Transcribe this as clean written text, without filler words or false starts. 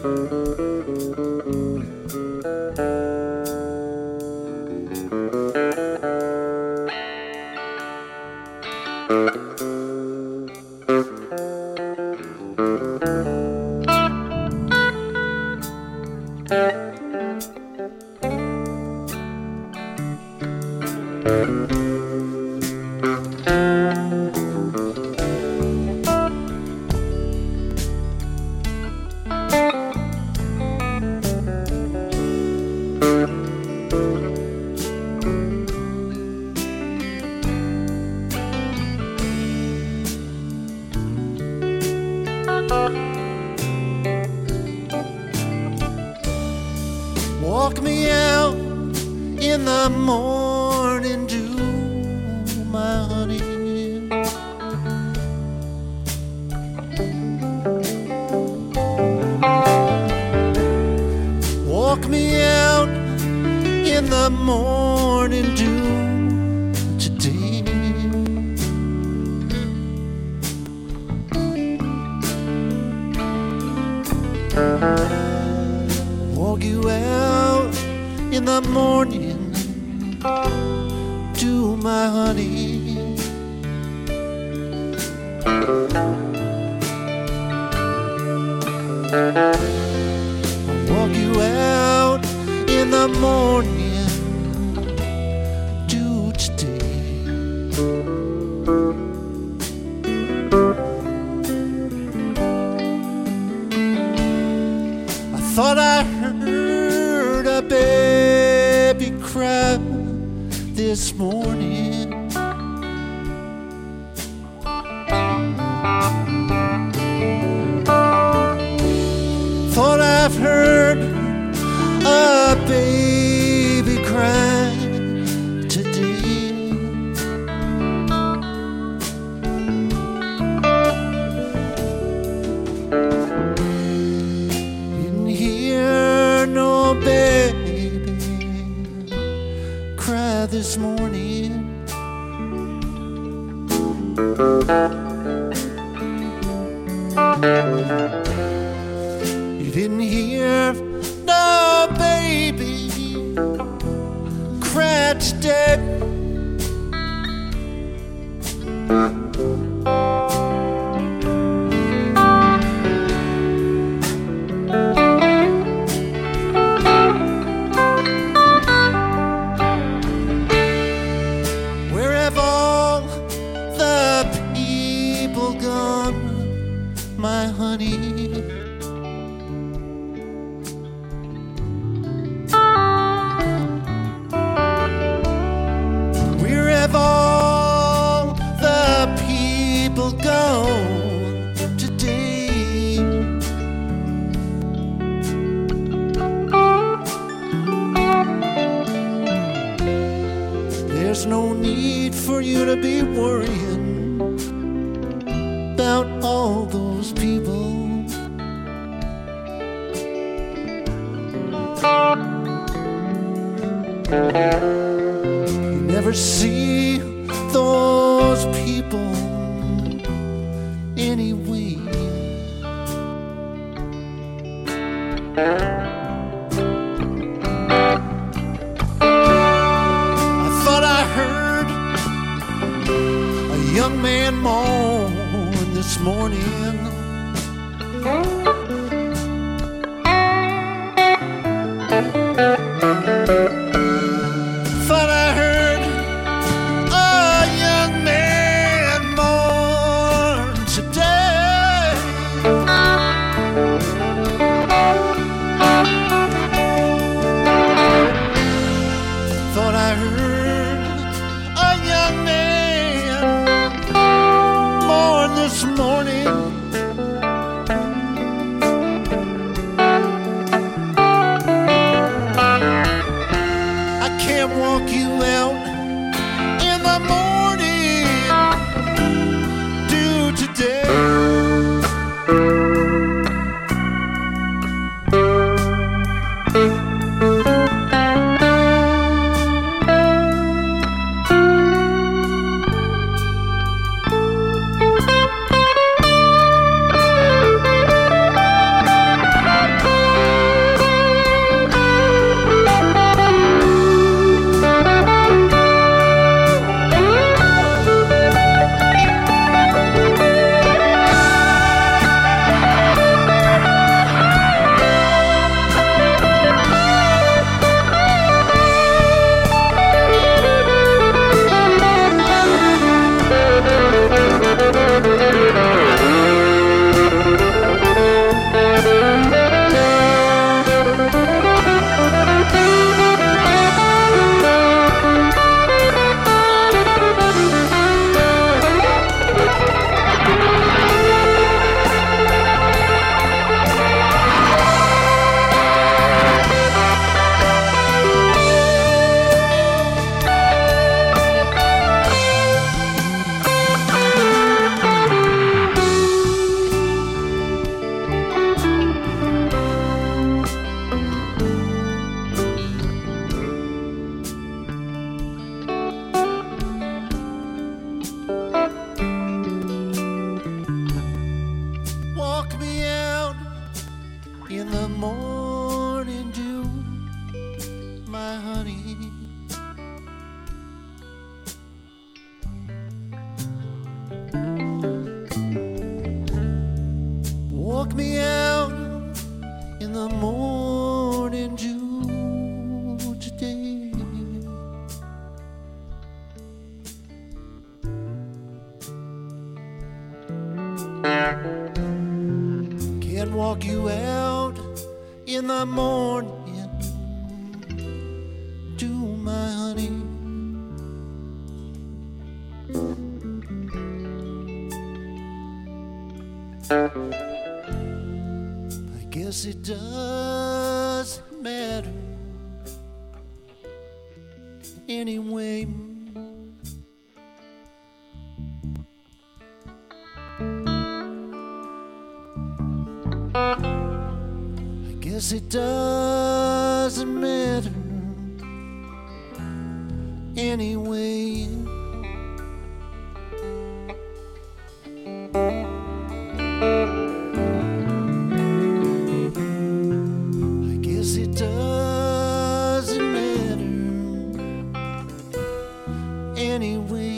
Walk me out in the morning dew, my honey. Walk me out in the morning dew today. Walk you out in the morning dew, my honey. Walk you out in the morning dew today. I thought I heard a baby cry this morning. Thought I've heard a baby cry today. Didn't hear no baby cry this morning. You didn't hear no baby cry today. Where have all the people gone, my honey? Where have all the people gone today? There's no need for you to be worrying about all those people. You never see those people anyway. I thought I heard a young man moan this morning. Thought I heard a young man mourn today. Thought I heard a young man mourn this morning. in the morning dew, my honey. Walk me out in the morning dew today. Can't walk you out in the morning dew, my honey. I guess it doesn't matter anyway. I guess it doesn't matter anyway. I guess it doesn't matter anyway.